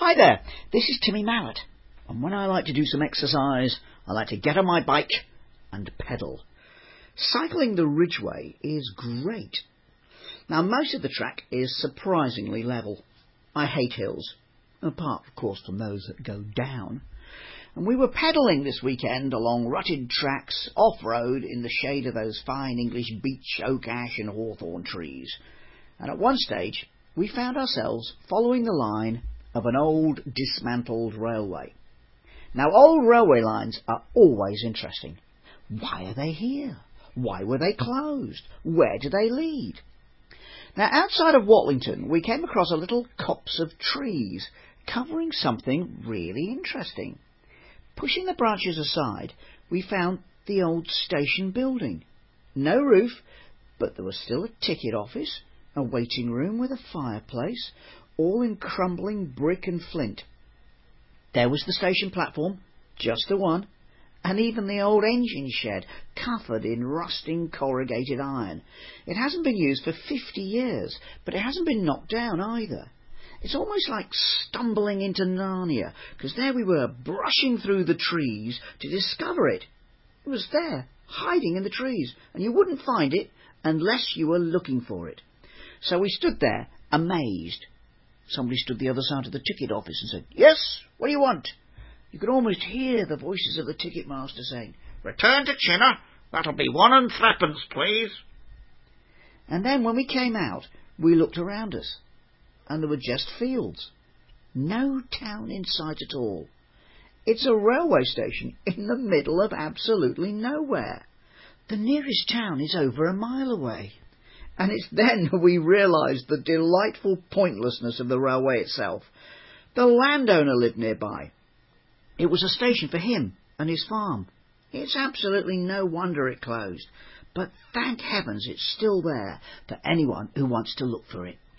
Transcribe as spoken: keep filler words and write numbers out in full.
Hi there, this is Timmy Mallet, and when I like to do some exercise, I like to get on my bike and pedal. Cycling the Ridgeway is great. Now, most of the track is surprisingly level. I hate hills, apart, of course, from those that go down. And we were pedalling this weekend along rutted tracks, off-road, in the shade of those fine English beech, oak, ash and hawthorn trees. And at one stage, we found ourselves following the line of an old dismantled railway. Now, old railway lines are always interesting. Why are they here? Why were they closed? Where do they lead? Now, outside of Watlington, we came across a little copse of trees covering something really interesting. Pushing the branches aside, we found the old station building. No roof, but there was still a ticket office, a waiting room with a fireplace, all in crumbling brick and flint. There was the station platform, just the one, and even the old engine shed, covered in rusting corrugated iron. It hasn't been used for fifty years, but it hasn't been knocked down either. It's almost like stumbling into Narnia, because there we were, brushing through the trees to discover it. It was there, hiding in the trees, and you wouldn't find it unless you were looking for it. So we stood there, amazed. Somebody stood the other side of the ticket office and said, "Yes, what do you want?" You could almost hear the voices of the ticket master saying, "Return to Chinner, that'll be one and threepence, please." And then when we came out, we looked around us, and there were just fields. No town in sight at all. It's a railway station in the middle of absolutely nowhere. The nearest town is over a mile away. And it's then we realised the delightful pointlessness of the railway itself. The landowner lived nearby. It was a station for him and his farm. It's absolutely no wonder it closed. But thank heavens it's still there for anyone who wants to look for it.